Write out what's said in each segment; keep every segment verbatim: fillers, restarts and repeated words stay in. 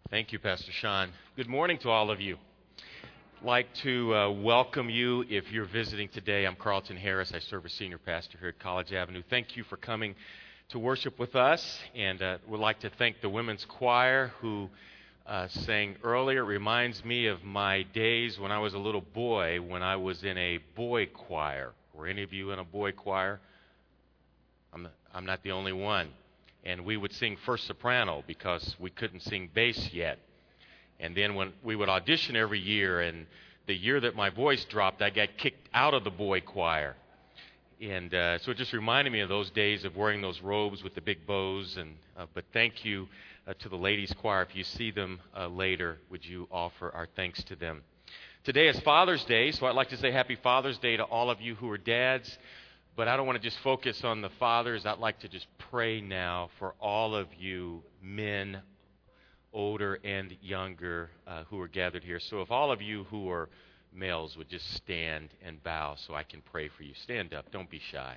Thank you, Pastor Sean. Good morning to all of you. I'd like to uh, welcome you if you're visiting today. I'm Carlton Harris. I serve as senior pastor here at College Avenue. Thank you for coming to worship with us, and uh, would like to thank the women's choir who uh, sang earlier. It reminds me of my days when I was a little boy, when I was in a boy choir. Were any of you in a boy choir? I'm, the, I'm not the only one. And we would sing first soprano because we couldn't sing bass yet. And then when we would audition every year, and the year that my voice dropped, I got kicked out of the boy choir. And uh, so it just reminded me of those days of wearing those robes with the big bows. And uh, but thank you uh, to the ladies' choir. If you see them uh, later, would you offer our thanks to them? Today is Father's Day, so I'd like to say Happy Father's Day to all of you who are dads. But I don't want to just focus on the fathers. I'd like to just pray now for all of you men, older and younger, uh, who are gathered here. So if all of you who are males would just stand and bow so I can pray for you. Stand up. Don't be shy.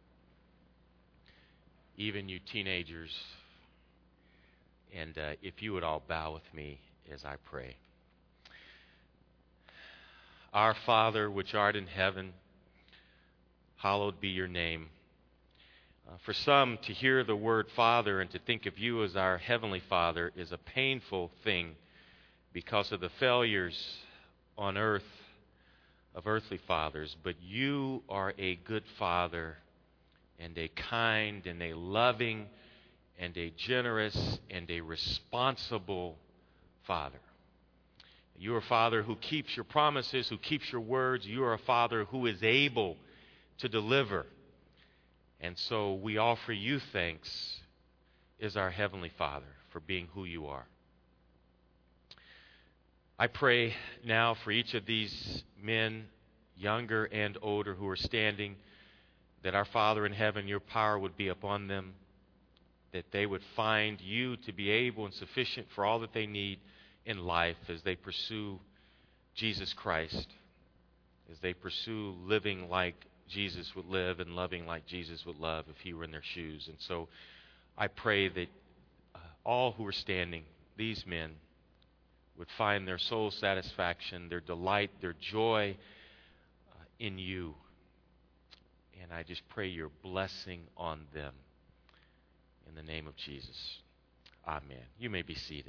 Even you teenagers. And uh, if you would all bow with me as I pray. Our Father, which art in heaven, hallowed be your name. Uh, for some, to hear the word Father and to think of you as our Heavenly Father is a painful thing because of the failures on earth of earthly fathers. But you are a good Father and a kind and a loving and a generous and a responsible Father. You are a Father who keeps your promises, who keeps your words. You are a Father who is able to deliver. And so we offer you thanks as our Heavenly Father for being who you are. I pray now for each of these men, younger and older, who are standing, that our Father in heaven, your power would be upon them, that they would find you to be able and sufficient for all that they need in life as they pursue Jesus Christ, as they pursue living like Jesus would live and loving like Jesus would love if he were in their shoes. And so I pray that uh, all who are standing, these men, would find their soul satisfaction, their delight, their joy uh, in you. And I just pray your blessing on them in the name of Jesus. Amen. You may be seated.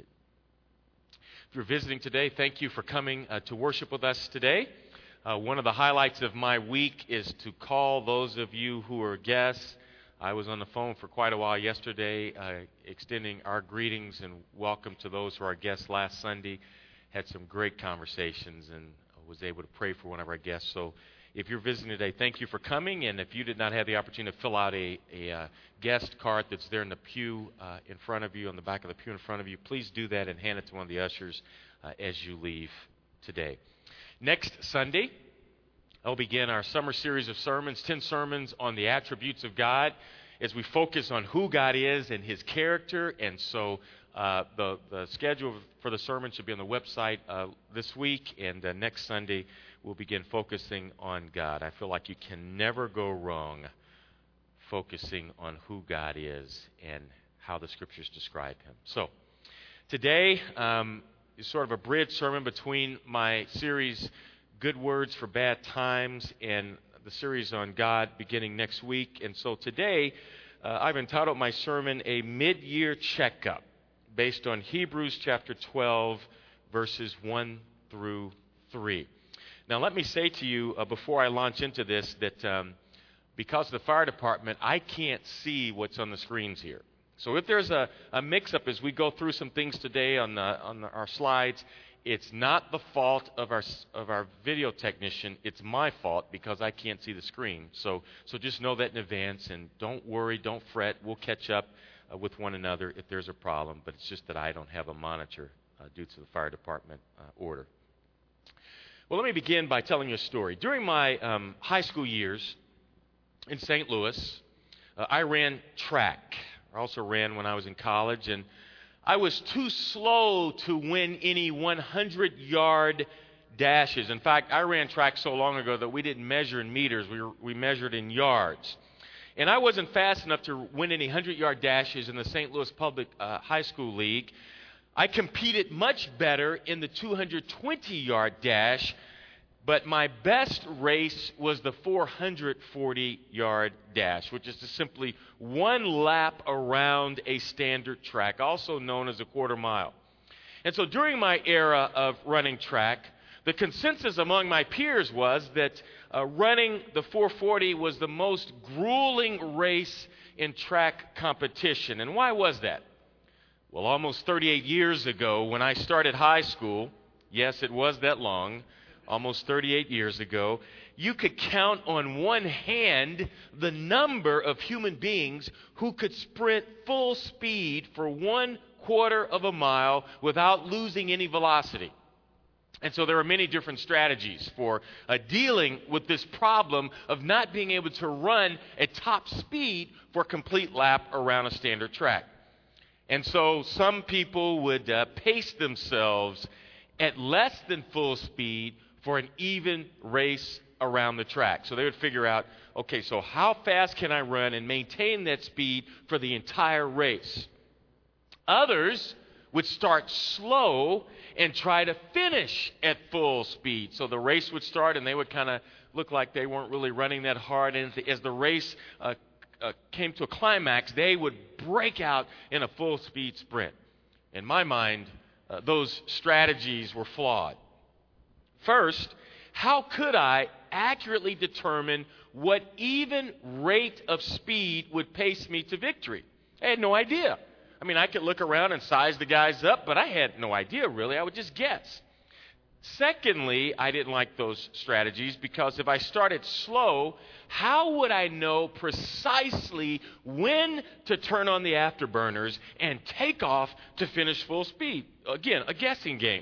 If you're visiting today, thank you for coming uh, to worship with us today. Uh, one of the highlights of my week is to call those of you who are guests. I was on the phone for quite a while yesterday, uh, extending our greetings and welcome to those who are our guests last Sunday. Had some great conversations and was able to pray for one of our guests. So if you're visiting today, thank you for coming. And if you did not have the opportunity to fill out a, a uh, guest card that's there in the pew uh, in front of you, on the back of the pew in front of you, please do that and hand it to one of the ushers uh, as you leave today. Next Sunday, I'll begin our summer series of sermons, ten sermons on the attributes of God, as we focus on who God is and his character. And so uh, the, the schedule for the sermon should be on the website uh, this week, and uh, next Sunday we'll begin focusing on God. I feel like you can never go wrong focusing on who God is and how the Scriptures describe him. So today, um, is sort of a bridge sermon between my series, Good Words for Bad Times, and the series on God beginning next week. And so today, uh, I've entitled my sermon, A Mid-Year Checkup, based on Hebrews chapter twelve, verses one through three. Now, let me say to you, uh, before I launch into this, that um, because of the fire department, I can't see what's on the screens here. So if there's a, a mix-up as we go through some things today on, the, on the, our slides, it's not the fault of our of our video technician. It's my fault because I can't see the screen. So so just know that in advance, and don't worry, don't fret. We'll catch up uh, with one another if there's a problem, but it's just that I don't have a monitor uh, due to the fire department uh, order. Well, let me begin by telling you a story. During my um, high school years in Saint Louis, uh, I ran track. I also ran when I was in college, and I was too slow to win any hundred-yard dashes. In fact, I ran track so long ago that we didn't measure in meters. We, were, we measured in yards. And I wasn't fast enough to win any hundred-yard dashes in the Saint Louis Public uh, High School League. I competed much better in the two hundred twenty yard dash, but my best race was the four hundred forty yard dash, which is just simply one lap around a standard track, also known as a quarter mile. And so during my era of running track, the consensus among my peers was that uh, running the four forty was the most grueling race in track competition. And why was that? Well, almost thirty-eight years ago, when I started high school, yes, it was that long, almost thirty-eight years ago, you could count on one hand the number of human beings who could sprint full speed for one quarter of a mile without losing any velocity. And so there are many different strategies for uh, dealing with this problem of not being able to run at top speed for a complete lap around a standard track. And so some people would uh, pace themselves at less than full speed for an even race around the track. So they would figure out, okay, so how fast can I run and maintain that speed for the entire race? Others would start slow and try to finish at full speed. So the race would start and they would kind of look like they weren't really running that hard. And as the, as the race uh, uh, came to a climax, they would break out in a full speed sprint. In my mind, uh, those strategies were flawed. First, how could I accurately determine what even rate of speed would pace me to victory? I had no idea. I mean, I could look around and size the guys up, but I had no idea, really. I would just guess. Secondly, I didn't like those strategies because if I started slow, how would I know precisely when to turn on the afterburners and take off to finish full speed? Again, a guessing game.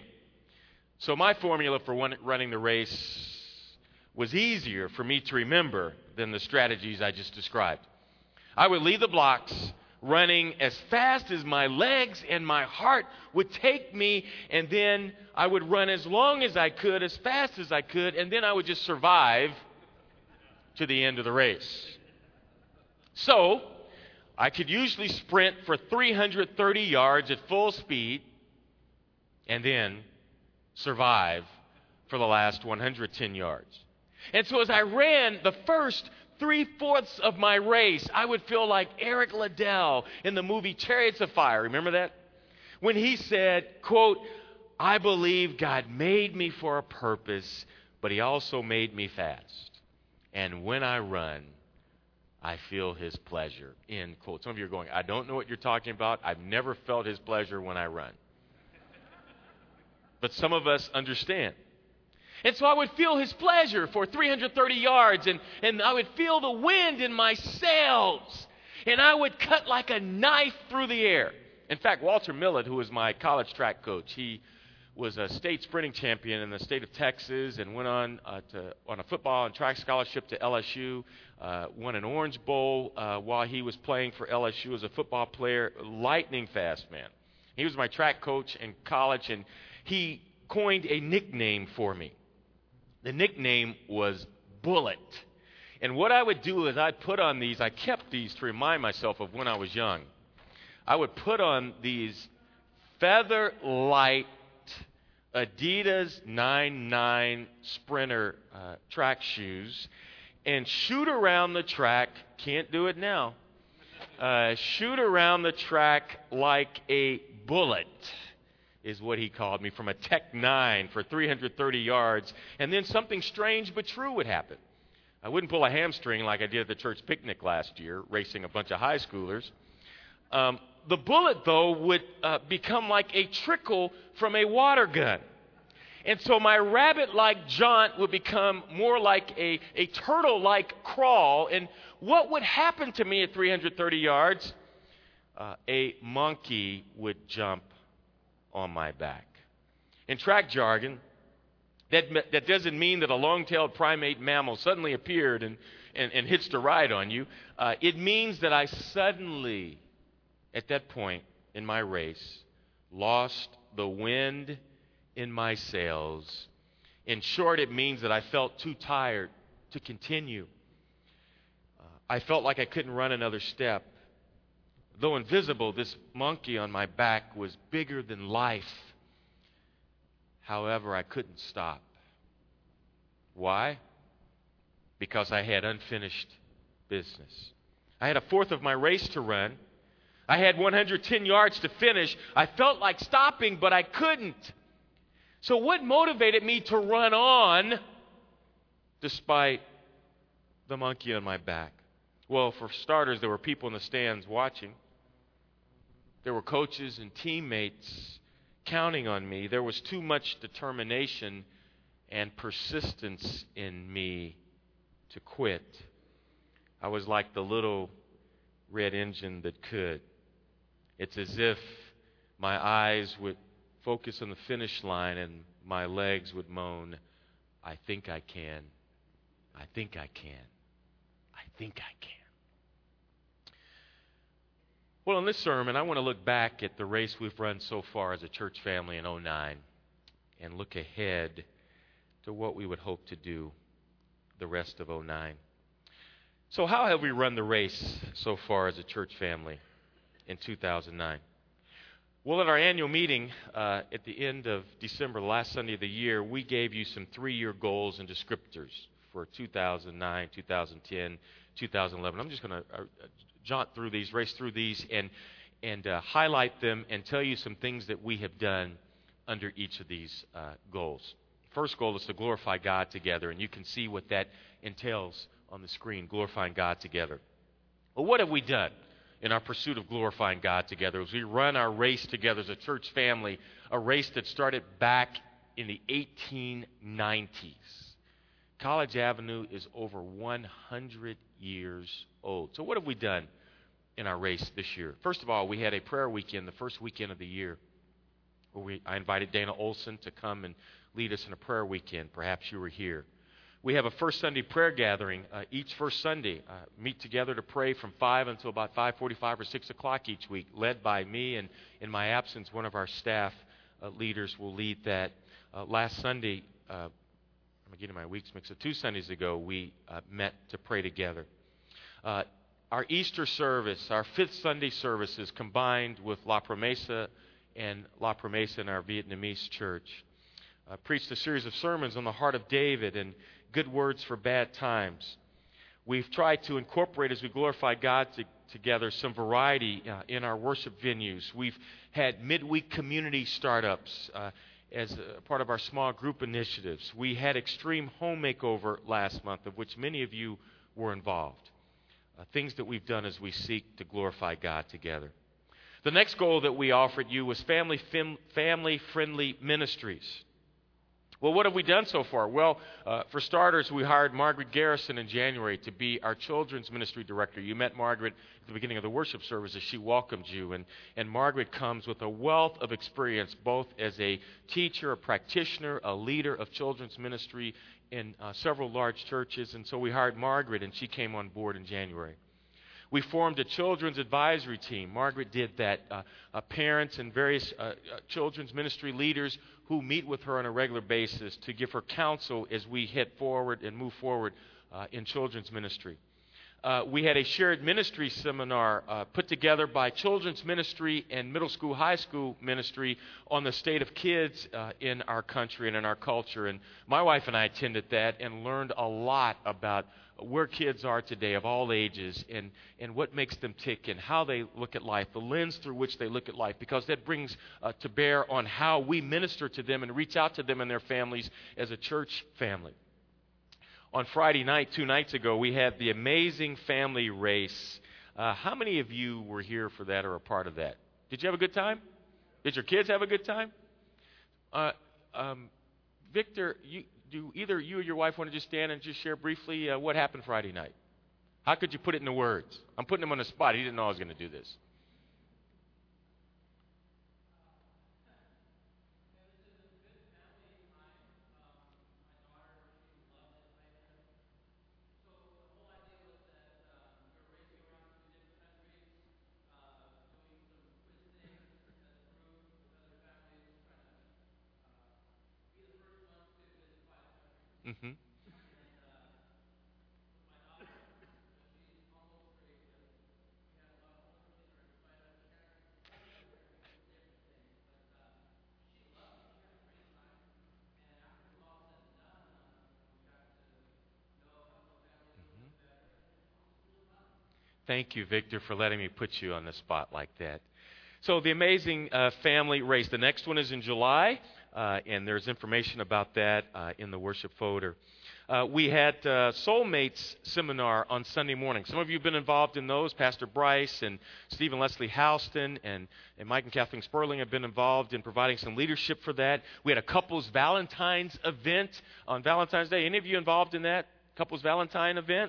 So my formula for one, running the race was easier for me to remember than the strategies I just described. I would lead the blocks, running as fast as my legs and my heart would take me, and then I would run as long as I could, as fast as I could, and then I would just survive to the end of the race. So I could usually sprint for three hundred thirty yards at full speed and then survive for the last one hundred ten yards. And so as I ran the first three-fourths of my race, I would feel like Eric Liddell in the movie Chariots of Fire. Remember that? When he said, quote, "I believe God made me for a purpose, but he also made me fast. And when I run, I feel his pleasure." End quote. Some of you are going, I don't know what you're talking about. I've never felt his pleasure when I run. But some of us understand. And so I would feel his pleasure for three hundred thirty yards, and, and I would feel the wind in my sails, and I would cut like a knife through the air. In fact, Walter Millett, who was my college track coach, he was a state sprinting champion in the state of Texas and went on uh, to, on a football and track scholarship to L S U, uh, won an Orange Bowl uh, while he was playing for L S U as a football player. Lightning fast man. He was my track coach in college, and he coined a nickname for me. The nickname was Bullet. And what I would do is I'd put on these, I kept these to remind myself of when I was young. I would put on these feather light Adidas nine nine Sprinter uh, track shoes and shoot around the track. Can't do it now. Uh, shoot around the track like a bullet is what he called me, from a Tech nine for three hundred thirty yards. And then something strange but true would happen. I wouldn't pull a hamstring like I did at the church picnic last year, racing a bunch of high schoolers. Um, the bullet, though, would uh, become like a trickle from a water gun. And so my rabbit-like jaunt would become more like a, a turtle-like crawl. And what would happen to me at three hundred thirty yards? Uh, a monkey would jump on my back. In track jargon, that, that doesn't mean that a long-tailed primate mammal suddenly appeared and, and, and hitched a ride on you. Uh, it means that I suddenly, at that point in my race, lost the wind in my sails. In short, it means that I felt too tired to continue. Uh, I felt like I couldn't run another step. Though invisible, this monkey on my back was bigger than life. However, I couldn't stop. Why? Because I had unfinished business. I had a fourth of my race to run. I had one hundred ten yards to finish. I felt like stopping, but I couldn't. So what motivated me to run on despite the monkey on my back? Well, for starters, there were people in the stands watching. There were coaches and teammates counting on me. There was too much determination and persistence in me to quit. I was like the little red engine that could. It's as if my eyes would focus on the finish line and my legs would moan, I think I can. I think I can. I think I can. Well, in this sermon, I want to look back at the race we've run so far as a church family in oh nine and look ahead to what we would hope to do the rest of oh nine. So how have we run the race so far as a church family in two thousand nine? Well, at our annual meeting uh, at the end of December, the last Sunday of the year, we gave you some three-year goals and descriptors for two thousand nine, two thousand ten, two thousand eleven. I'm just going to uh, jaunt through these, race through these, and and uh, highlight them and tell you some things that we have done under each of these uh, goals. First goal is to glorify God together, and you can see what that entails on the screen, glorifying God together. Well, what have we done in our pursuit of glorifying God together as we run our race together as a church family, a race that started back in the eighteen nineties. College Avenue is over one hundred years old. So what have we done in our race this year? First of all, we had a prayer weekend, the first weekend of the year, where we, I invited Dana Olson to come and lead us in a prayer weekend. Perhaps you were here. We have a first Sunday prayer gathering uh, each first Sunday. Uh, meet together to pray from five until about five forty-five or six o'clock each week, led by me, and in my absence, one of our staff uh, leaders will lead that. Uh, last Sunday, uh, I'm getting my weeks mixed up. Two Sundays ago, we uh, met to pray together. Uh, our Easter service, our fifth Sunday services, combined with La Promesa and La Promesa in our Vietnamese church, uh, preached a series of sermons on the heart of David and good words for bad times. We've tried to incorporate, as we glorify God to, together, some variety uh, in our worship venues. We've had midweek community startups uh, as a part of our small group initiatives. We had Extreme Home Makeover last month, of which many of you were involved. Uh, things that we've done as we seek to glorify God together. The next goal that we offered you was family fam- family-friendly ministries. Well, what have we done so far? Well, uh, for starters, we hired Margaret Garrison in January to be our children's ministry director. You met Margaret at the beginning of the worship service as she welcomed you. And, and Margaret comes with a wealth of experience, both as a teacher, a practitioner, a leader of children's ministry in uh, several large churches. And so we hired Margaret, and she came on board in January. We formed a children's advisory team. Margaret did that. Uh, uh, parents and various uh, uh, children's ministry leaders who meet with her on a regular basis to give her counsel as we head forward and move forward uh, in children's ministry. Uh, we had a shared ministry seminar uh, put together by children's ministry and middle school, high school ministry on the state of kids uh, in our country and in our culture. And my wife and I attended that and learned a lot about where kids are today of all ages and, and what makes them tick and how they look at life, the lens through which they look at life, because that brings uh, to bear on how we minister to them and reach out to them and their families as a church family. On Friday night, two nights ago, we had the amazing family race. Uh, how many of you were here for that or a part of that? Did you have a good time? Did your kids have a good time? Uh, um, Victor, you, do either you or your wife want to just stand and just share briefly uh, what happened Friday night? How could you put it into words? I'm putting him on the spot. He didn't know I was going to do this. Mm-hmm. Thank you, Victor, for letting me put you on the spot like that. So the Amazing uh, Family Race. The next one is in July, uh, and there's information about that uh, in the worship folder. Uh, we had uh, Soulmates seminar on Sunday morning. Some of you have been involved in those. Pastor Bryce and Stephen Leslie Houston and, and Mike and Kathleen Sperling have been involved in providing some leadership for that. We had a couples Valentine's event on Valentine's Day. Any of you involved in that couples Valentine event?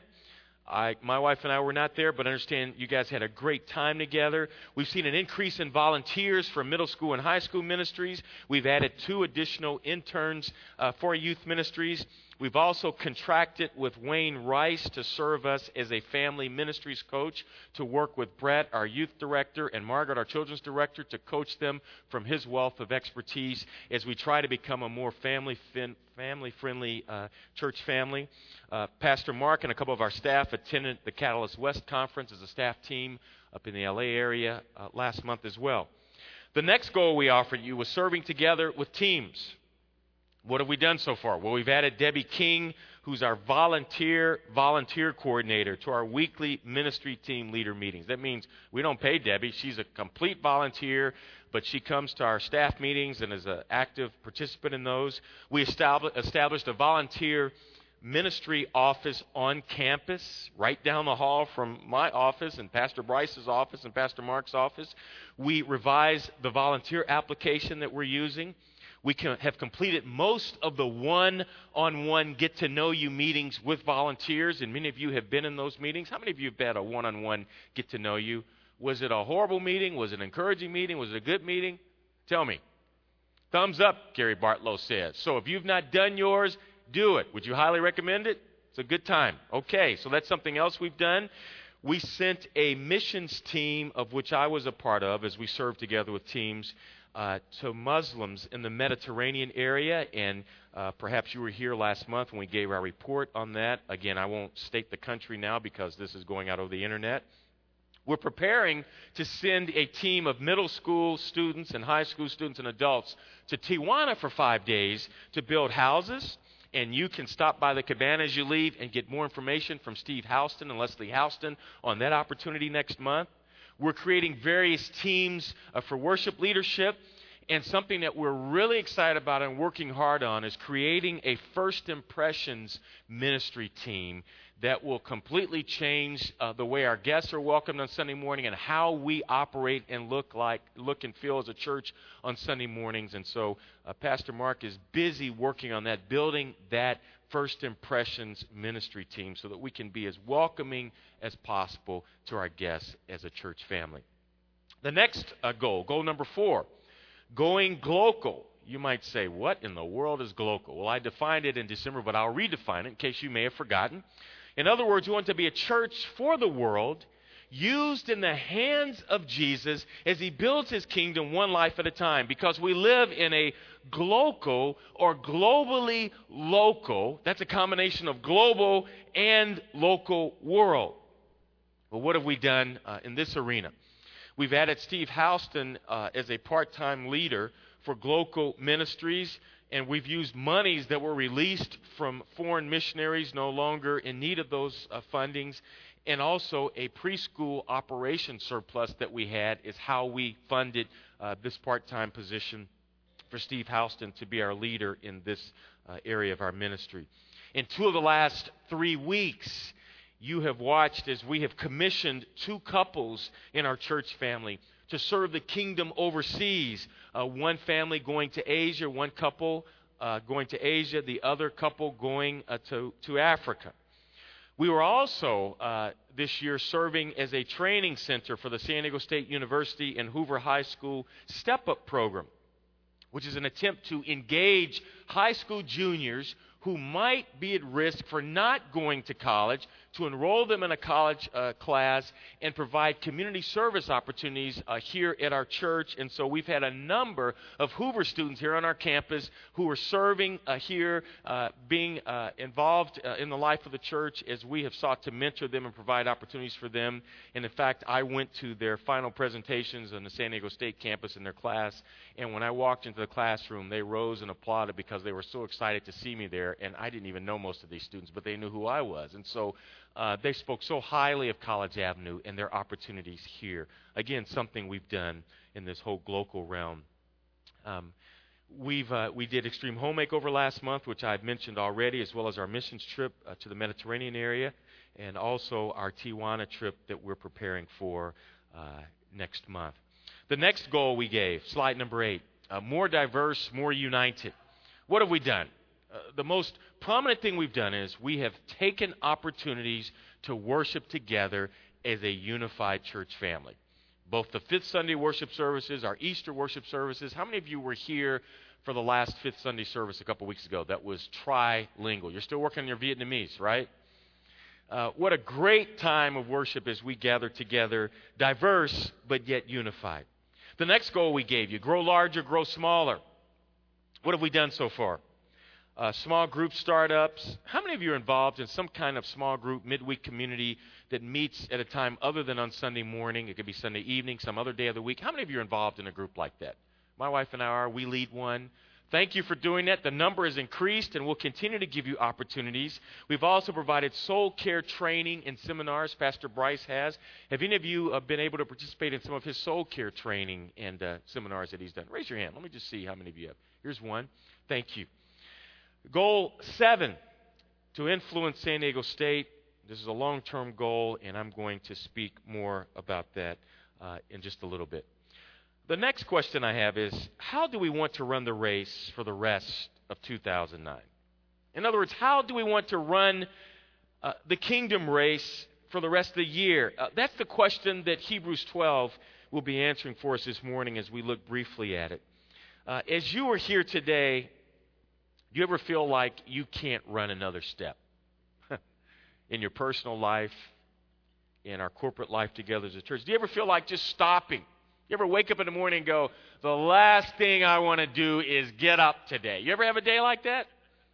I, my wife and I were not there, but I understand you guys had a great time together. We've seen an increase in volunteers for middle school and high school ministries. We've added two additional interns uh, for youth ministries. We've also contracted with Wayne Rice to serve us as a family ministries coach, to work with Brett, our youth director, and Margaret, our children's director, to coach them from his wealth of expertise as we try to become a more family fin- family-friendly uh, church family. Uh, Pastor Mark and a couple of our staff attended the Catalyst West Conference as a staff team up in the L A area uh, last month as well. The next goal we offered you was serving together with teams. What have we done so far? Well, we've added Debbie King, who's our volunteer volunteer coordinator, to our weekly ministry team leader meetings. That means we don't pay Debbie. She's a complete volunteer, but she comes to our staff meetings and is an active participant in those. We established a volunteer ministry office on campus, right down the hall from my office and Pastor Bryce's office and Pastor Mark's office. We revised the volunteer application that we're using. We can have completed most of the one-on-one get-to-know-you meetings with volunteers, and many of you have been in those meetings. How many of you have had a one-on-one get-to-know-you? Was it a horrible meeting? Was it an encouraging meeting? Was it a good meeting? Tell me. Thumbs up, Gary Bartlow says. So if you've not done yours, do it. Would you highly recommend it? It's a good time. Okay, so that's something else we've done. We sent a missions team, of which I was a part of, as we served together with teams, Uh, to Muslims in the Mediterranean area, and uh, perhaps you were here last month when we gave our report on that. Again, I won't state the country now because this is going out over the internet. We're preparing to send a team of middle school students and high school students and adults to Tijuana for five days to build houses, and you can stop by the cabana as you leave and get more information from Steve Houston and Leslie Houston on that opportunity next month. We're creating various teams uh, for worship leadership, and something that we're really excited about and working hard on is creating a First Impressions ministry team that will completely change uh, the way our guests are welcomed on Sunday morning and how we operate and look like, look and feel as a church on Sunday mornings. And so uh, Pastor Mark is busy working on that, building that First Impressions ministry team so that we can be as welcoming as possible to our guests as a church family. The next uh, goal, goal number four, going glocal. You might say, what in the world is glocal? Well, I defined it in December, but I'll redefine it in case you may have forgotten. In other words, we want to be a church for the world, used in the hands of Jesus as he builds his kingdom one life at a time, because we live in a glocal or globally local, that's a combination of global and local world. Well, what have we done uh, in this arena? We've added Steve Houston uh, as a part-time leader for Glocal Ministries, and we've used monies that were released from foreign missionaries no longer in need of those uh, fundings, and also a preschool operation surplus that we had is how we funded uh, this part-time position for Steve Houston to be our leader in this uh, area of our ministry. In two of the last three weeks, you have watched as we have commissioned two couples in our church family to serve the kingdom overseas. Uh, one family going to Asia, one couple uh, going to Asia, the other couple going uh, to, to Africa. We were also uh, this year serving as a training center for the San Diego State University and Hoover High School Step Up program, which is an attempt to engage high school juniors who might be at risk for not going to college, to enroll them in a college uh, class and provide community service opportunities uh, here at our church. And so we've had a number of Hoover students here on our campus who are serving uh, here, uh, being uh, involved uh, in the life of the church as we have sought to mentor them and provide opportunities for them. And in fact, I went to their final presentations on the San Diego State campus in their class, and when I walked into the classroom, they rose and applauded because they were so excited to see me there. And I didn't even know most of these students, but they knew who I was. And so uh, they spoke so highly of College Avenue and their opportunities here. Again, something we've done in this whole global realm. Um, we've uh, we did Extreme Home Makeover last month, which I've mentioned already, as well as our missions trip uh, to the Mediterranean area, and also our Tijuana trip that we're preparing for uh, next month. The next goal we gave, slide number eight, uh, more diverse, more united. What have we done? Uh, the most prominent thing we've done is we have taken opportunities to worship together as a unified church family. Both the Fifth Sunday worship services, our Easter worship services. How many of you were here for the last Fifth Sunday service a couple weeks ago? That was trilingual. You're still working on your Vietnamese, right? Uh, what a great time of worship as we gather together, diverse but yet unified. The next goal we gave you, grow larger, grow smaller. What have we done so far? Uh, small group startups. How many of you are involved in some kind of small group midweek community that meets at a time other than on Sunday morning? It could be Sunday evening, some other day of the week. How many of you are involved in a group like that? My wife and I are. We lead one. Thank you for doing that. The number has increased, and we'll continue to give you opportunities. We've also provided soul care training and seminars. Pastor Bryce has. Have any of you uh, been able to participate in some of his soul care training and uh, seminars that he's done? Raise your hand. Let me just see how many of you have. Here's one. Thank you. Goal seven, to influence San Diego State. This is a long-term goal, and I'm going to speak more about that uh, in just a little bit. The next question I have is, how do we want to run the race for the rest of two thousand nine? In other words, how do we want to run uh, the kingdom race for the rest of the year? Uh, that's the question that Hebrews twelve will be answering for us this morning as we look briefly at it. Uh, as you are here today, do you ever feel like you can't run another step? In your personal life, in our corporate life together as a church, do you ever feel like just stopping? You ever wake up in the morning and go, the last thing I want to do is get up today? You ever have a day like that?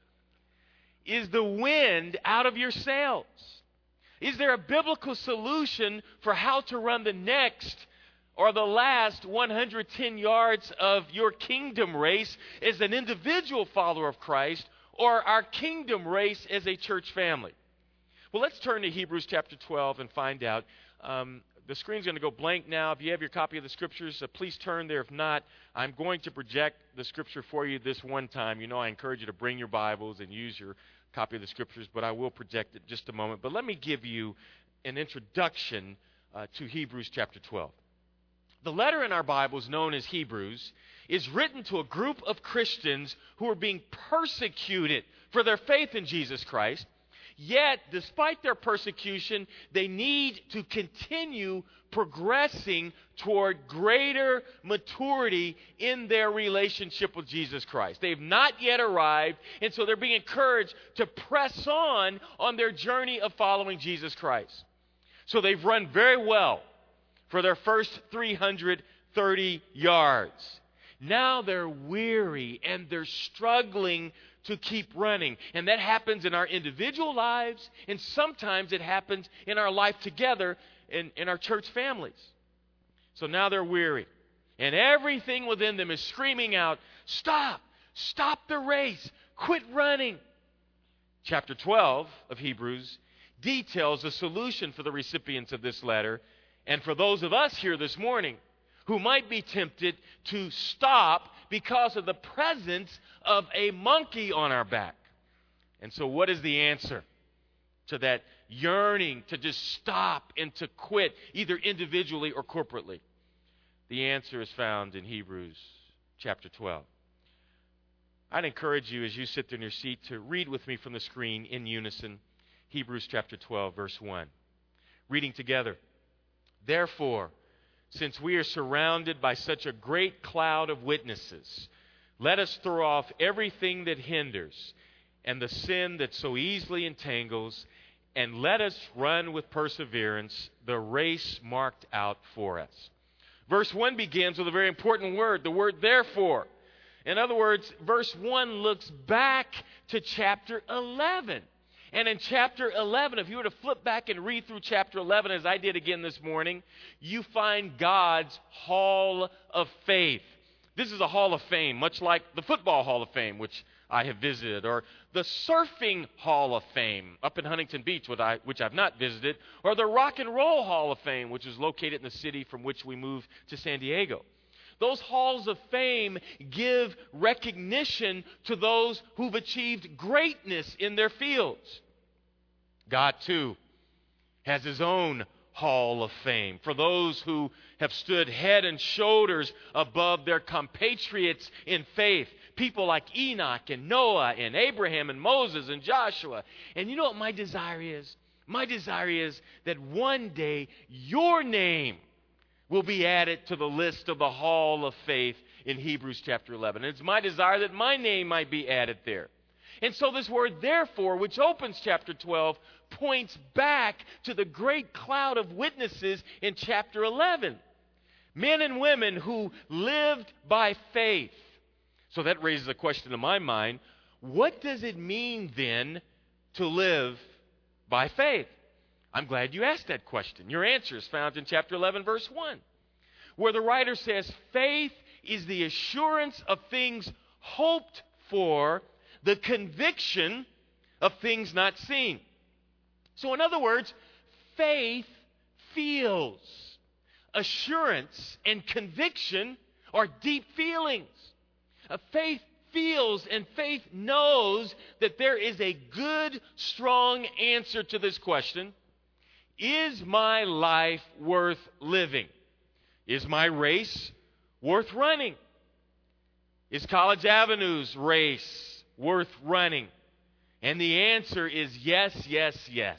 Is the wind out of your sails? Is there a biblical solution for how to run the next or the last one hundred ten yards of your kingdom race as an individual follower of Christ, or our kingdom race as a church family? Well, let's turn to Hebrews chapter twelve and find out. Um, the screen's going to go blank now. If you have your copy of the Scriptures, uh, please turn there. If not, I'm going to project the Scripture for you this one time. You know, I encourage you to bring your Bibles and use your copy of the Scriptures, but I will project it just a moment. But let me give you an introduction uh, to Hebrews chapter twelve. The letter in our Bibles, known as Hebrews, is written to a group of Christians who are being persecuted for their faith in Jesus Christ. Yet, despite their persecution, they need to continue progressing toward greater maturity in their relationship with Jesus Christ. They've not yet arrived, and so they're being encouraged to press on on their journey of following Jesus Christ. So they've run very well for their first three hundred thirty yards. Now they're weary and they're struggling to keep running. And that happens in our individual lives, and sometimes it happens in our life together in, in our church families. So now they're weary. And everything within them is screaming out, stop, stop the race, quit running. Chapter twelve of Hebrews details the solution for the recipients of this letter, and for those of us here this morning who might be tempted to stop because of the presence of a monkey on our back. And so what is the answer to that yearning to just stop and to quit, either individually or corporately? The answer is found in Hebrews chapter twelve. I'd encourage you, as you sit there in your seat, to read with me from the screen in unison, Hebrews chapter twelve, verse one. Reading together. Therefore, since we are surrounded by such a great cloud of witnesses, let us throw off everything that hinders and the sin that so easily entangles, and let us run with perseverance the race marked out for us. Verse one begins with a very important word, the word therefore. In other words, verse one looks back to chapter eleven. And in chapter eleven, if you were to flip back and read through chapter eleven, as I did again this morning, you find God's hall of faith. This is a hall of fame, much like the Football Hall of Fame, which I have visited, or the Surfing Hall of Fame up in Huntington Beach, which, I, which I've not visited, or the Rock and Roll Hall of Fame, which is located in the city from which we moved to San Diego. Those halls of fame give recognition to those who've achieved greatness in their fields. God, too, has his own hall of fame for those who have stood head and shoulders above their compatriots in faith. People like Enoch and Noah and Abraham and Moses and Joshua. And you know what my desire is? My desire is that one day your name will be added to the list of the hall of faith in Hebrews chapter eleven. And it's my desire that my name might be added there. And so this word therefore, which opens chapter twelve, points back to the great cloud of witnesses in chapter eleven. Men and women who lived by faith. So that raises a question in my mind. What does it mean then to live by faith? I'm glad you asked that question. Your answer is found in chapter eleven, verse one, where the writer says, faith is the assurance of things hoped for, the conviction of things not seen. So in other words, faith feels. Assurance and conviction are deep feelings. A faith feels and faith knows that there is a good, strong answer to this question. Is my life worth living? Is my race worth running? Is College Avenue's race worth running? And the answer is yes, yes, yes.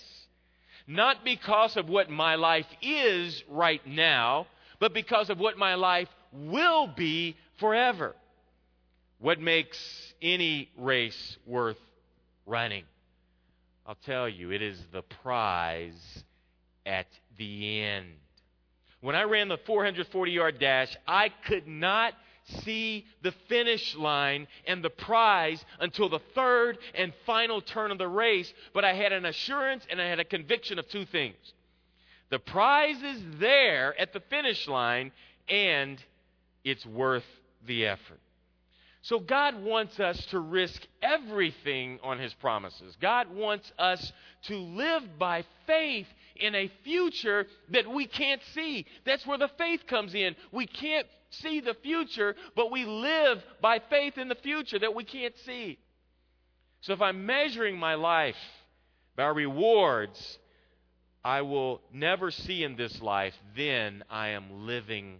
Not because of what my life is right now, but because of what my life will be forever. What makes any race worth running? I'll tell you, it is the prize at the end. When I ran the four hundred forty yard dash, I could not see the finish line and the prize until the third and final turn of the race, but I had an assurance and I had a conviction of two things. The prize is there at the finish line, and it's worth the effort. So God wants us to risk everything on his promises. God wants us to live by faith in a future that we can't see. That's where the faith comes in. We can't see the future, but we live by faith in the future that we can't see. So if I'm measuring my life by rewards I will never see in this life, then I am living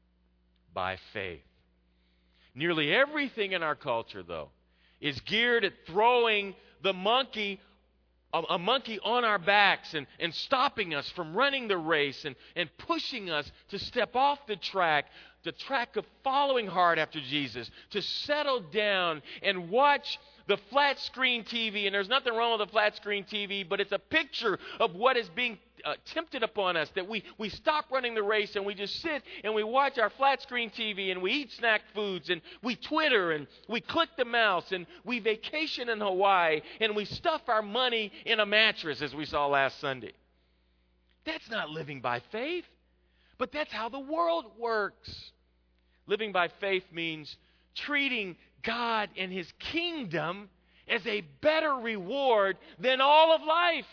by faith. Nearly everything in our culture, though, is geared at throwing the monkey, a, a monkey on our backs and, and stopping us from running the race and, and pushing us to step off the track, the track of following hard after Jesus, to settle down and watch the flat screen T V. And there's nothing wrong with the flat screen T V, but it's a picture of what is being uh, tempted upon us, that we, we stop running the race and we just sit and we watch our flat screen T V and we eat snack foods and we Twitter and we click the mouse and we vacation in Hawaii and we stuff our money in a mattress, as we saw last Sunday. That's not living by faith, but that's how the world works. Living by faith means treating God and his kingdom as a better reward than all of life.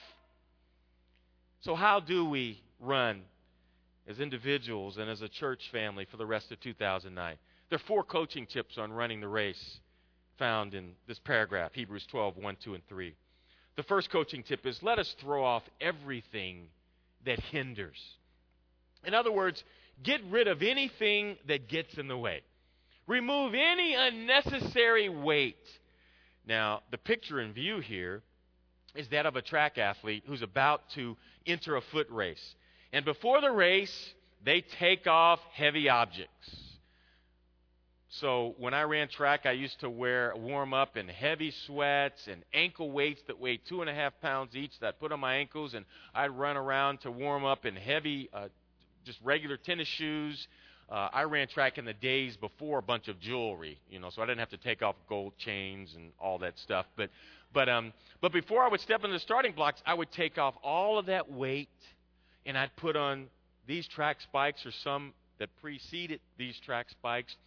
So how do we run as individuals and as a church family for the rest of two thousand nine? There are four coaching tips on running the race found in this paragraph, Hebrews twelve, one, two, and three. The first coaching tip is, let us throw off everything that hinders. In other words, get rid of anything that gets in the way. Remove any unnecessary weight. Now, the picture in view here is that of a track athlete who's about to enter a foot race. And before the race, they take off heavy objects. So when I ran track, I used to wear warm up in heavy sweats and ankle weights that weighed two and a half pounds each that I'd put on my ankles, and I'd run around to warm up in heavy, uh, just regular tennis shoes. Uh, I ran track in the days before a bunch of jewelry, you know, so I didn't have to take off gold chains and all that stuff. But, but, um, but before I would step into the starting blocks, I would take off all of that weight, and I'd put on these track spikes or some that preceded these track spikes,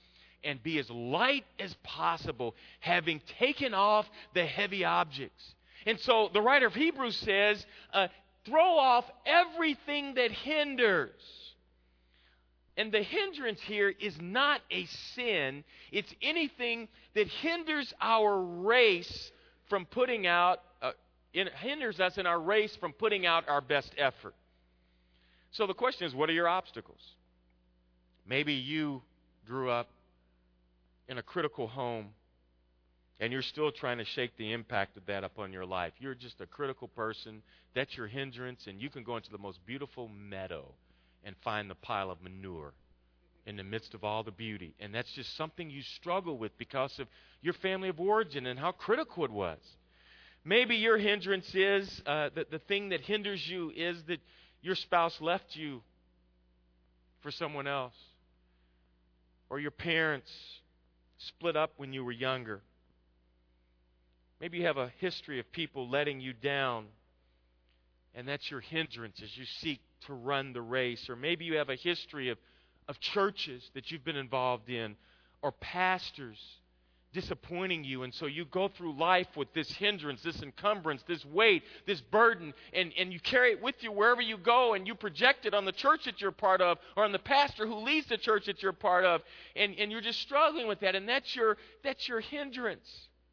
and be as light as possible, having taken off the heavy objects. And so the writer of Hebrews says, uh, throw off everything that hinders. And the hindrance here is not a sin. It's anything that hinders our race from putting out, uh, it hinders us in our race from putting out our best effort. So the question is, what are your obstacles? Maybe you grew up in a critical home, and you're still trying to shake the impact of that upon your life. You're just a critical person. That's your hindrance, and you can go into the most beautiful meadow and find the pile of manure in the midst of all the beauty. And that's just something you struggle with because of your family of origin and how critical it was. Maybe your hindrance is, uh, the, the thing that hinders you is that your spouse left you for someone else. Or your parents split up when you were younger. Maybe you have a history of people letting you down, and that's your hindrance as you seek to run the race. Or maybe you have a history of, of churches that you've been involved in, or pastors disappointing you, and so you go through life with this hindrance, this encumbrance, this weight, this burden, and, and you carry it with you wherever you go, and you project it on the church that you're part of, or on the pastor who leads the church that you're part of, and, and you're just struggling with that, and that's your, that's your hindrance.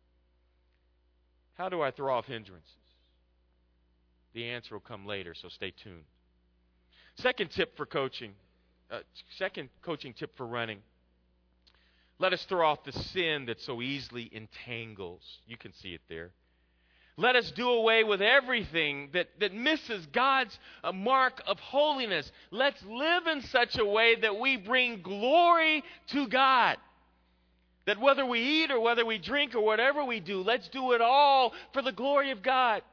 How do I throw off hindrances? The answer will come later, so stay tuned. Second tip for coaching, uh, second coaching tip for running. Let us throw off the sin that so easily entangles. You can see it there. Let us do away with everything that, that misses God's uh, mark of holiness. Let's live in such a way that we bring glory to God. That whether we eat or whether we drink or whatever we do, let's do it all for the glory of God.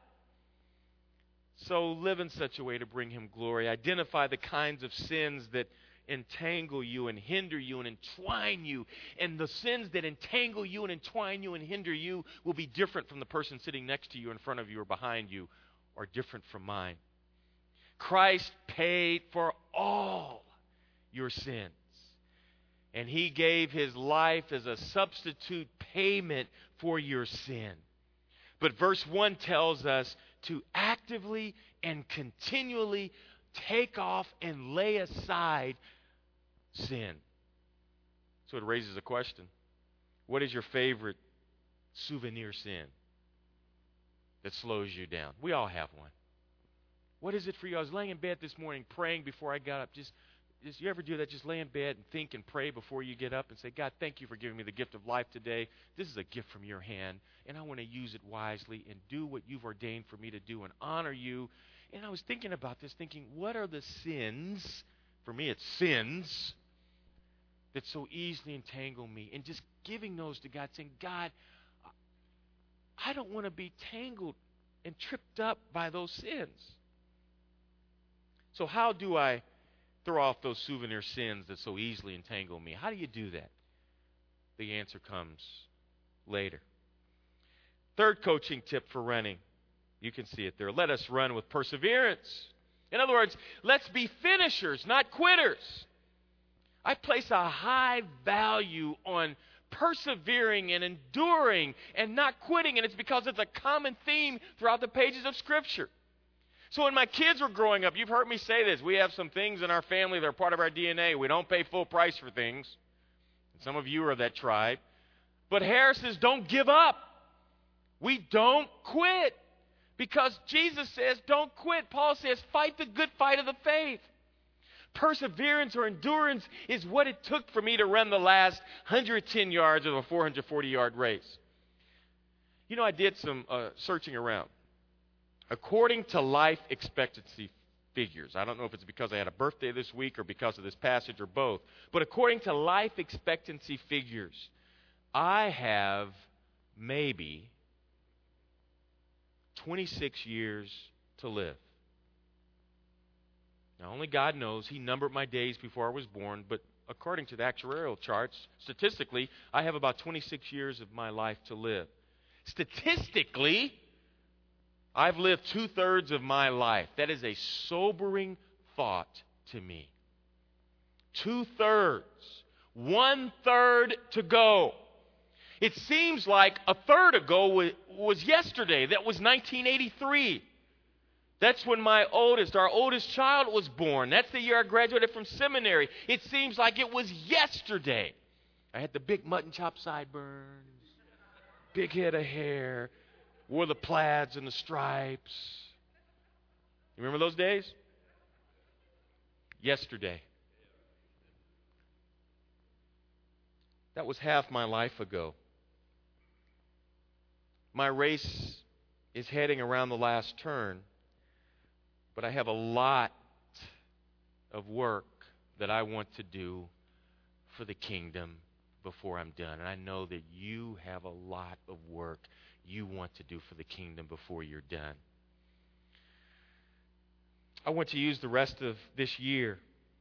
So live in such a way to bring Him glory. Identify the kinds of sins that entangle you and hinder you and entwine you. And the sins that entangle you and entwine you and hinder you will be different from the person sitting next to you, in front of you, or behind you, or different from mine. Christ paid for all your sins. And He gave His life as a substitute payment for your sin. But verse one tells us to actively and continually take off and lay aside sin. So it raises a question. What is your favorite souvenir sin that slows you down? We all have one. What is it for you? I was laying in bed this morning praying before I got up. Just, just you ever do that? Just lay in bed and think and pray before you get up and say, God, thank you for giving me the gift of life today. This is a gift from your hand, and I want to use it wisely and do what you've ordained for me to do and honor you. And I was thinking about this, thinking, what are the sins, for me it's sins, that so easily entangle me? And just giving those to God, saying, God, I don't want to be tangled and tripped up by those sins. So how do I throw off those souvenir sins that so easily entangle me? How do you do that? The answer comes later. Third coaching tip for running. You can see it there. Let us run with perseverance. In other words, let's be finishers, not quitters. I place a high value on persevering and enduring and not quitting, and it's because it's a common theme throughout the pages of Scripture. So when my kids were growing up, you've heard me say this, we have some things in our family that are part of our D N A. We don't pay full price for things. Some of you are that tribe. But Harris says, don't give up. We don't quit. Because Jesus says, don't quit. Paul says, fight the good fight of the faith. Perseverance or endurance is what it took for me to run the last one hundred ten yards of a four hundred forty yard race. You know, I did some uh, searching around. According to life expectancy figures, I don't know if it's because I had a birthday this week or because of this passage or both, but according to life expectancy figures, I have maybe twenty-six years to live. Now, only God knows. He numbered my days before I was born, but according to the actuarial charts, statistically, I have about twenty-six years of my life to live. Statistically, I've lived two-thirds of my life. That is a sobering thought to me. Two-thirds. One third to go. It seems like a third ago was, was yesterday. That was nineteen eighty-three. That's when my oldest, our oldest child was born. That's the year I graduated from seminary. It seems like it was yesterday. I had the big mutton chop sideburns, big head of hair, wore the plaids and the stripes. You remember those days? Yesterday. That was half my life ago. My race is heading around the last turn, but I have a lot of work that I want to do for the kingdom before I'm done. And I know that you have a lot of work you want to do for the kingdom before you're done. I want to use the rest of this year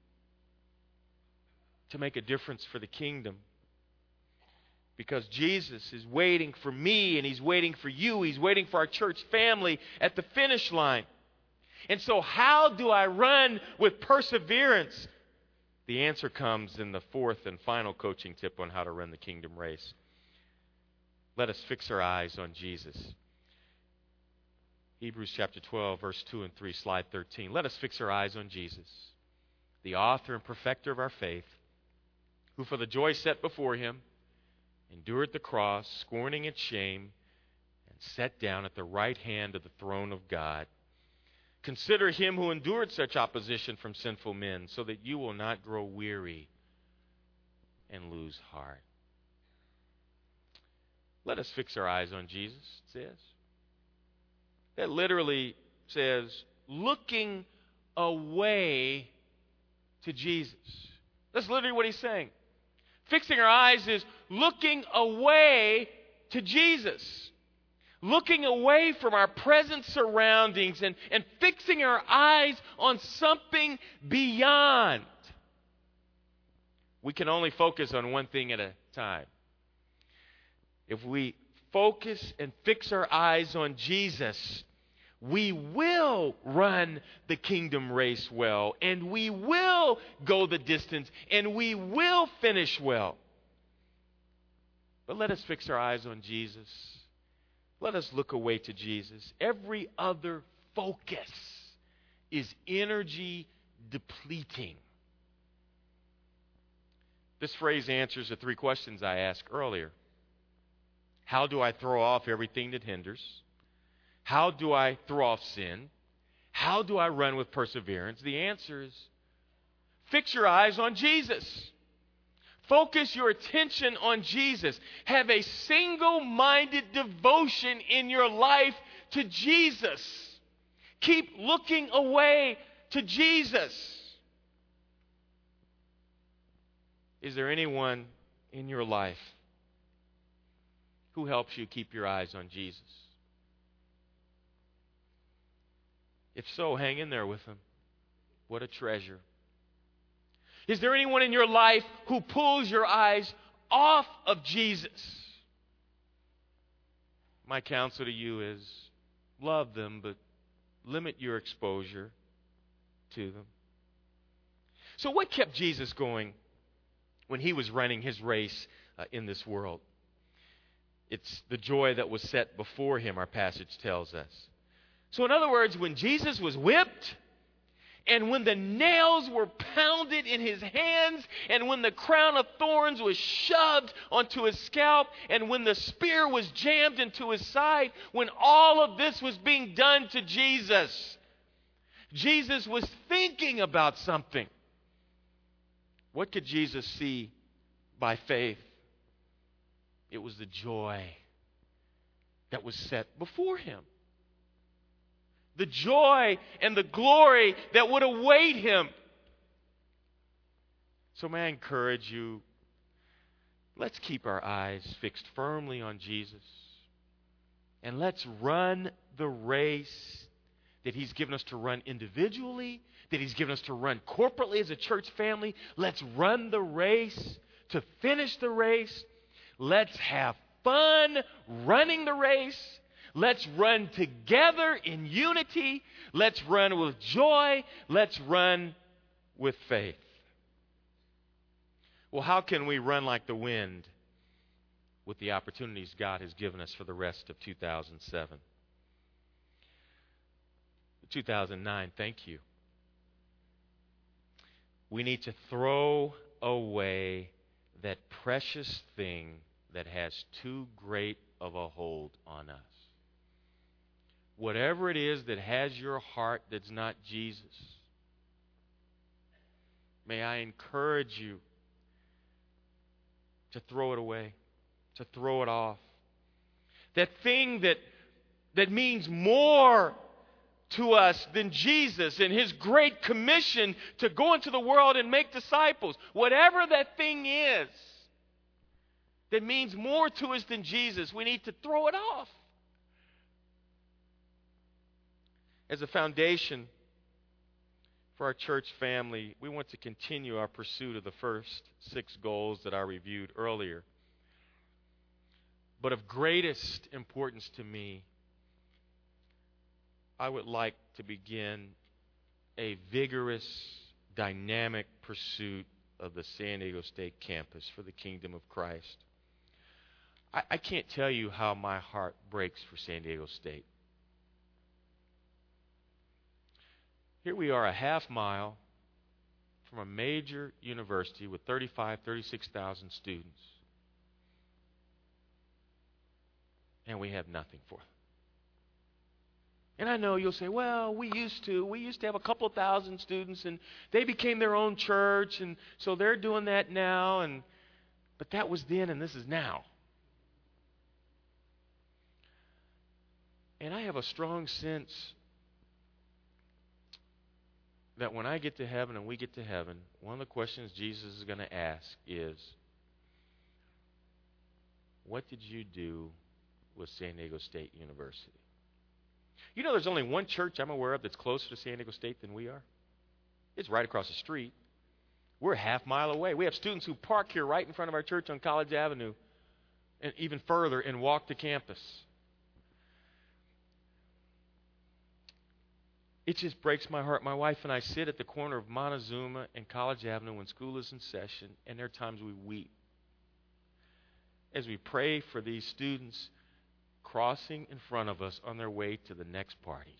to make a difference for the kingdom, because Jesus is waiting for me and He's waiting for you. He's waiting for our church family at the finish line. And so how do I run with perseverance? The answer comes in the fourth and final coaching tip on how to run the kingdom race. Let us fix our eyes on Jesus. Hebrews chapter twelve, verse two and three, slide thirteen. Let us fix our eyes on Jesus, the author and perfecter of our faith, who for the joy set before Him endured the cross, scorning its shame, and sat down at the right hand of the throne of God. Consider Him who endured such opposition from sinful men, so that you will not grow weary and lose heart. Let us fix our eyes on Jesus, it says. That literally says, looking away to Jesus. That's literally what He's saying. Fixing our eyes is looking away to Jesus. Looking away from our present surroundings and, and fixing our eyes on something beyond. We can only focus on one thing at a time. If we focus and fix our eyes on Jesus, we will run the kingdom race well, and we will go the distance, and we will finish well. But let us fix our eyes on Jesus. Let us look away to Jesus. Every other focus is energy depleting. This phrase answers the three questions I asked earlier. How do I throw off everything that hinders? How do I throw off sin? How do I run with perseverance? The answer is fix your eyes on Jesus. Focus your attention on Jesus. Have a single-minded devotion in your life to Jesus. Keep looking away to Jesus. Is there anyone in your life who helps you keep your eyes on Jesus? If so, hang in there with Him. What a treasure. Is there anyone in your life who pulls your eyes off of Jesus? My counsel to you is love them, but limit your exposure to them. So what kept Jesus going when He was running His race uh, in this world? It's the joy that was set before Him, our passage tells us. So in other words, when Jesus was whipped, and when the nails were pounded in His hands, and when the crown of thorns was shoved onto His scalp, and when the spear was jammed into His side, when all of this was being done to Jesus, Jesus was thinking about something. What could Jesus see by faith? It was the joy that was set before Him. The joy and the glory that would await Him. So may I encourage you, let's keep our eyes fixed firmly on Jesus. And let's run the race that He's given us to run individually, that He's given us to run corporately as a church family. Let's run the race to finish the race. Let's have fun running the race. Let's run together in unity. Let's run with joy. Let's run with faith. Well, how can we run like the wind with the opportunities God has given us for the rest of two thousand seven? two thousand nine, thank you. We need to throw away that precious thing that has too great of a hold on us. Whatever it is that has your heart that's not Jesus, may I encourage you to throw it away, to throw it off. That thing that, that means more to us than Jesus and His great commission to go into the world and make disciples. Whatever that thing is that means more to us than Jesus, we need to throw it off. As a foundation for our church family, we want to continue our pursuit of the first six goals that I reviewed earlier. But of greatest importance to me, I would like to begin a vigorous, dynamic pursuit of the San Diego State campus for the kingdom of Christ. I, I can't tell you how my heart breaks for San Diego State. Here we are a half mile from a major university with thirty-five, thirty-six thousand students. And we have nothing for them. And I know you'll say, well, we used to. We used to have a couple thousand students, and they became their own church, and so they're doing that now. And but that was then, and this is now. And I have a strong sense that when I get to heaven and we get to heaven, one of the questions Jesus is going to ask is, what did you do with San Diego State University? You know, there's only one church I'm aware of that's closer to San Diego State than we are. It's right across the street. We're a half mile away. We have students who park here right in front of our church on College Avenue and even further and walk to campus. It just breaks my heart. My wife and I sit at the corner of Montezuma and College Avenue when school is in session, and there are times we weep as we pray for these students crossing in front of us on their way to the next party.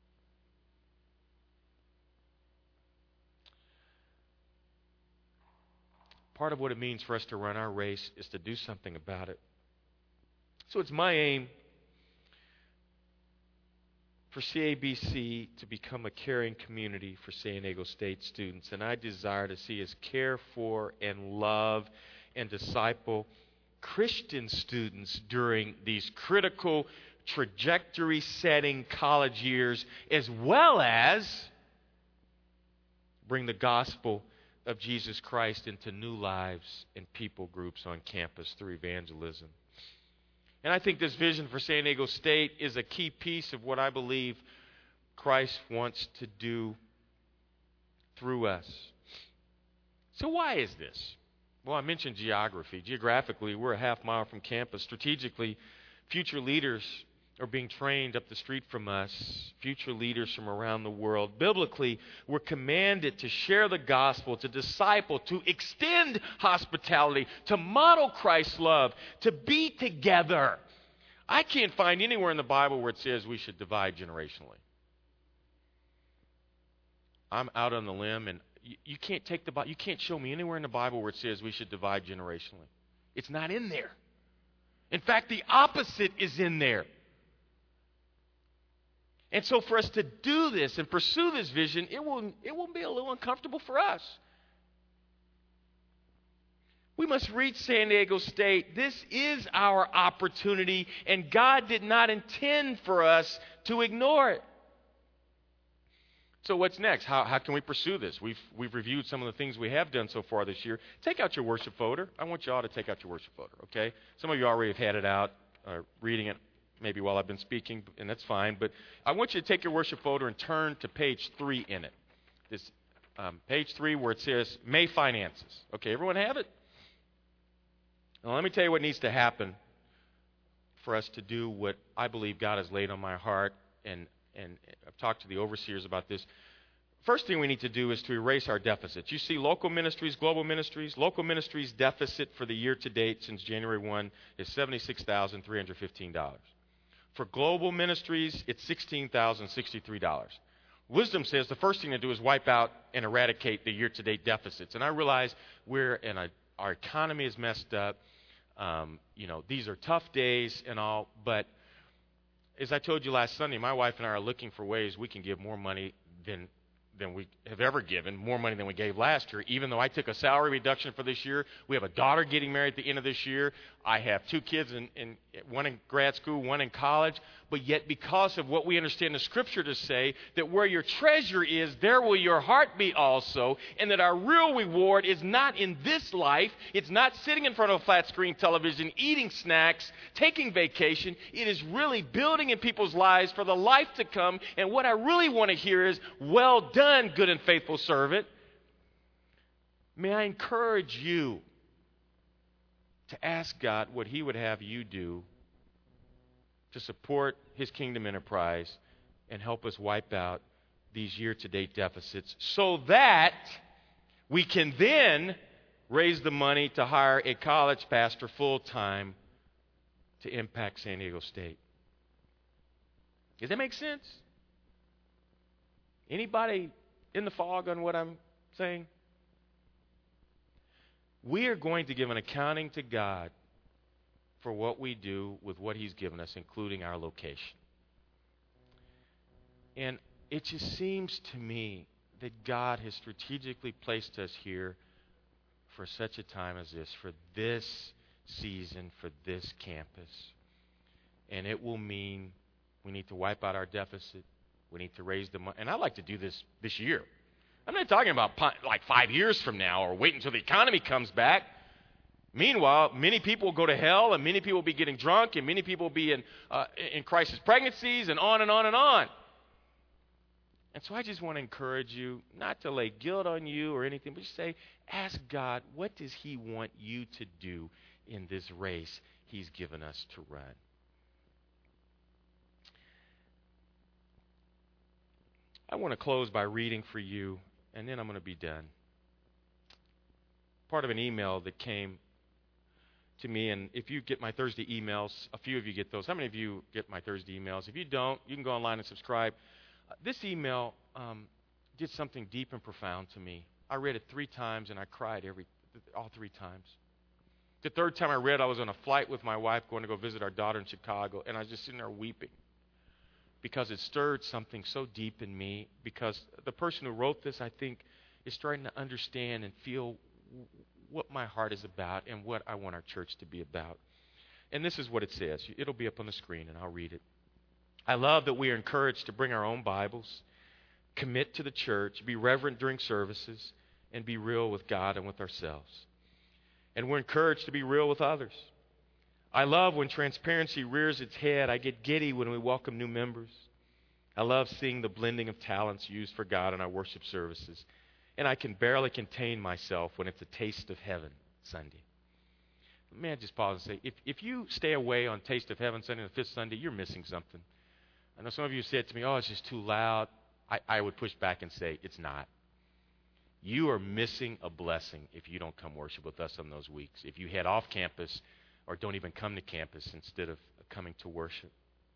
Part of what it means for us to run our race is to do something about it. So it's my aim for C A B C to become a caring community for San Diego State students, and I desire to see us care for and love and disciple Christian students during these critical trajectory-setting college years, as well as bring the gospel of Jesus Christ into new lives and people groups on campus through evangelism. And I think this vision for San Diego State is a key piece of what I believe Christ wants to do through us. So why is this? Well, I mentioned geography. Geographically, we're a half mile from campus. Strategically, future leaders are being trained up the street from us, future leaders from around the world. Biblically, we're commanded to share the gospel, to disciple, to extend hospitality, to model Christ's love, to be together. I can't find anywhere in the Bible where it says we should divide generationally. I'm out on the limb, and you, you can't take the you can't show me anywhere in the Bible where it says we should divide generationally. It's not in there. In fact, the opposite is in there. And so for us to do this and pursue this vision, it will, it will be a little uncomfortable for us. We must reach San Diego State. This is our opportunity, and God did not intend for us to ignore it. So what's next? How, how can we pursue this? We've, we've reviewed some of the things we have done so far this year. Take out your worship folder. I want you all to take out your worship folder, okay? Some of you already have had it out, uh, reading it maybe while I've been speaking, and that's fine. But I want you to take your worship folder and turn to page three in it. This um, page three where it says May finances. Okay, everyone have it? Now let me tell you what needs to happen for us to do what I believe God has laid on my heart, and, and I've talked to the overseers about this. first thing we need to do is to erase our deficits. You see local ministries, global ministries. Local ministries deficit for the year to date since January first is seventy-six thousand three hundred fifteen dollars. For global ministries, it's sixteen thousand sixty-three dollars. Wisdom says the first thing to do is wipe out and eradicate the year-to-date deficits. And I realize we're in a, our economy is messed up. Um, you know, these are tough days and all. But as I told you last Sunday, my wife and I are looking for ways we can give more money than than we have ever given, more money than we gave last year, even though I took a salary reduction for this year. We have a daughter getting married at the end of this year. I have two kids, in, in one in grad school, one in college. But yet because of what we understand the Scripture to say, that where your treasure is, there will your heart be also, and that our real reward is not in this life. It's not sitting in front of a flat screen television, eating snacks, taking vacation. It is really building in people's lives for the life to come. And what I really want to hear is, well done, good and faithful servant. May I encourage you to ask God what He would have you do to support His kingdom enterprise and help us wipe out these year-to-date deficits so that we can then raise the money to hire a college pastor full-time to impact San Diego State. Does that make sense? Anybody in the fog on what I'm saying? We are going to give an accounting to God for what we do with what He's given us, including our location. And it just seems to me that God has strategically placed us here for such a time as this, for this season, for this campus. And it will mean we need to wipe out our deficit. We need to raise the money. And I'd like to do this this year. I'm not talking about like five years from now or wait until the economy comes back. Meanwhile, many people will go to hell, and many people will be getting drunk, and many people will be in, uh, in crisis pregnancies, and on and on and on. And so I just want to encourage you not to lay guilt on you or anything, but just say, ask God, what does He want you to do in this race He's given us to run? I want to close by reading for you, and then I'm going to be done. Part of an email that came to me, and if you get my Thursday emails, a few of you get those. How many of you get my Thursday emails? If you don't, you can go online and subscribe. Uh, this email um, did something deep and profound to me. I read it three times, and I cried every all three times. The third time I read, I was on a flight with my wife going to go visit our daughter in Chicago, and I was just sitting there weeping because it stirred something so deep in me, because the person who wrote this, I think, is starting to understand and feel what my heart is about and what I want our church to be about. And this is what it says. It'll be up on the screen, and I'll read it. I love that we are encouraged to bring our own Bibles, commit to the church, be reverent during services, and be real with God and with ourselves. And we're encouraged to be real with others. I love when transparency rears its head. I get giddy when we welcome new members. I love seeing the blending of talents used for God in our worship services. And I can barely contain myself when it's a Taste of Heaven Sunday. May I just pause and say, if, if you stay away on Taste of Heaven Sunday, the fifth Sunday, you're missing something. I know some of you said to me, oh, it's just too loud. I, I would push back and say, it's not. You are missing a blessing if you don't come worship with us on those weeks. If you head off campus or don't even come to campus instead of coming to worship.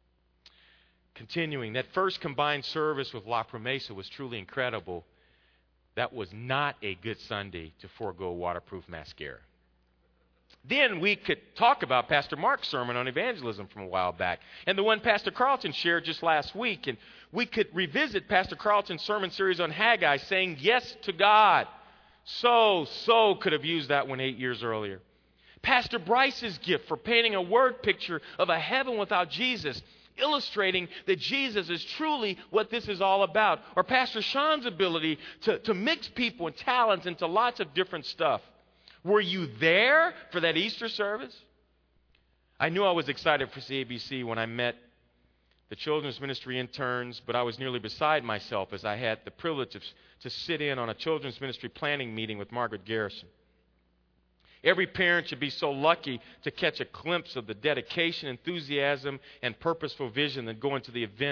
Continuing, that first combined service with La Promesa was truly incredible. That was not a good Sunday to forego waterproof mascara. Then we could talk about Pastor Mark's sermon on evangelism from a while back, and the one Pastor Carlton shared just last week. And we could revisit Pastor Carlton's sermon series on Haggai, saying yes to God. So, so could have used that one eight years earlier. Pastor Bryce's gift for painting a word picture of a heaven without Jesus, illustrating that Jesus is truly what this is all about. Or Pastor Sean's ability to, to mix people and talents into lots of different stuff. Were you there for that Easter service? I knew I was excited for C A B C when I met the children's ministry interns, but I was nearly beside myself as I had the privilege of, to sit in on a children's ministry planning meeting with Margaret Garrison. Every parent should be so lucky to catch a glimpse of the dedication, enthusiasm, and purposeful vision that go into the events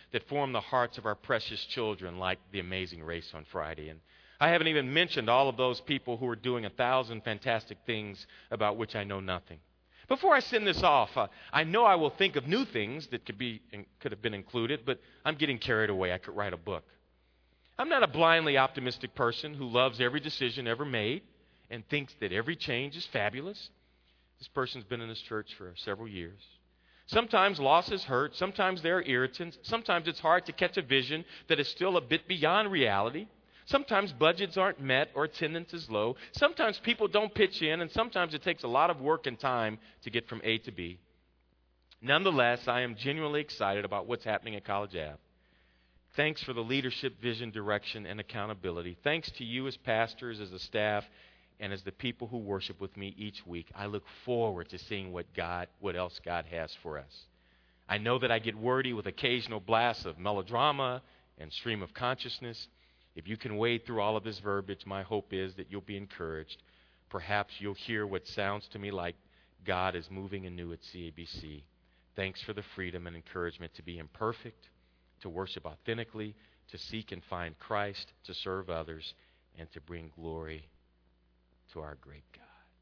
that form the hearts of our precious children, like the Amazing Race on Friday. And I haven't even mentioned all of those people who are doing a thousand fantastic things about which I know nothing. Before I send this off, uh, I know I will think of new things that could be could have been included, but I'm getting carried away. I could write a book. I'm not a blindly optimistic person who loves every decision ever made and thinks that every change is fabulous. This person's been in this church for several years. Sometimes losses hurt. Sometimes there are irritants. Sometimes it's hard to catch a vision that is still a bit beyond reality. Sometimes budgets aren't met or attendance is low. Sometimes people don't pitch in, and sometimes it takes a lot of work and time to get from A to B. Nonetheless, I am genuinely excited about what's happening at College Ave. Thanks for the leadership, vision, direction, and accountability. Thanks to you as pastors, as a staff, and as the people who worship with me each week. I look forward to seeing what God, what else God has for us. I know that I get wordy with occasional blasts of melodrama and stream of consciousness. If you can wade through all of this verbiage, my hope is that you'll be encouraged. Perhaps you'll hear what sounds to me like God is moving anew at C A B C. Thanks for the freedom and encouragement to be imperfect, to worship authentically, to seek and find Christ, to serve others, and to bring glory to our great God.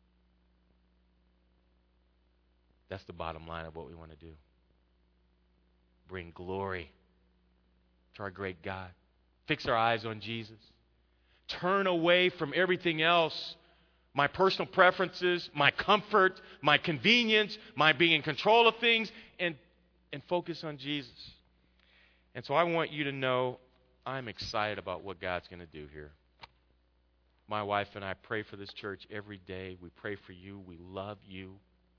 That's the bottom line of what we want to do. Bring glory to our great God. Fix our eyes on Jesus. Turn away from everything else. My personal preferences, my comfort, my convenience, my being in control of things, and, and focus on Jesus. And so I want you to know I'm excited about what God's going to do here. My wife and I pray for this church every day. We pray for you. We love you.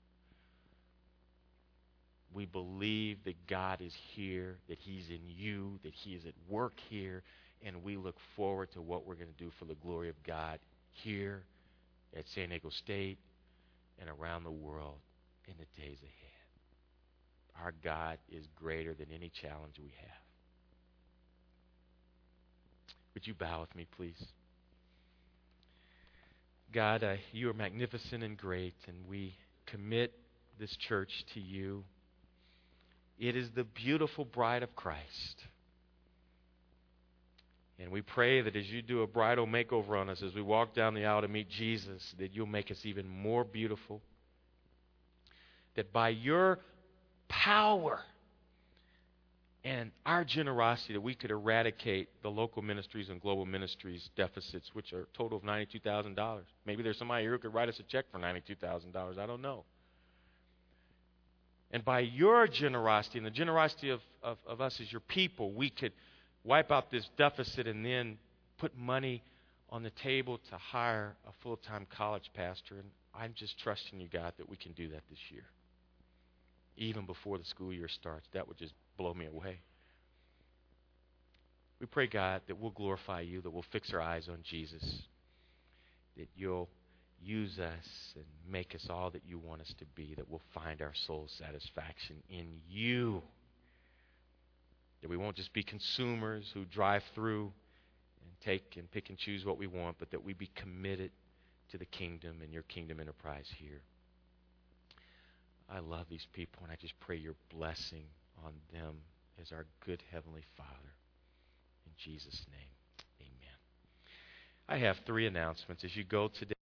We believe that God is here, that He's in you, that He is at work here, and we look forward to what we're going to do for the glory of God here at San Diego State and around the world in the days ahead. Our God is greater than any challenge we have. Would you bow with me, please? God, uh, you are magnificent and great, and we commit this church to you. It is the beautiful bride of Christ. And we pray that as you do a bridal makeover on us, as we walk down the aisle to meet Jesus, that you'll make us even more beautiful. That by your power and our generosity, that we could eradicate the local ministries and global ministries deficits, which are a total of ninety-two thousand dollars. Maybe there's somebody here who could write us a check for ninety-two thousand dollars. I don't know. And by your generosity and the generosity of, of, of us as your people, we could wipe out this deficit and then put money on the table to hire a full-time college pastor. And I'm just trusting you, God, that we can do that this year. Even before the school year starts. That would just blow me away. We pray, God, that we'll glorify you, that we'll fix our eyes on Jesus, that you'll use us and make us all that you want us to be, that we'll find our soul satisfaction in you, that we won't just be consumers who drive through and take and pick and choose what we want, but that we be committed to the kingdom and your kingdom enterprise here. I love these people, and I just pray your blessing on them as our good Heavenly Father. In Jesus' name, amen. I have three announcements. As you go today,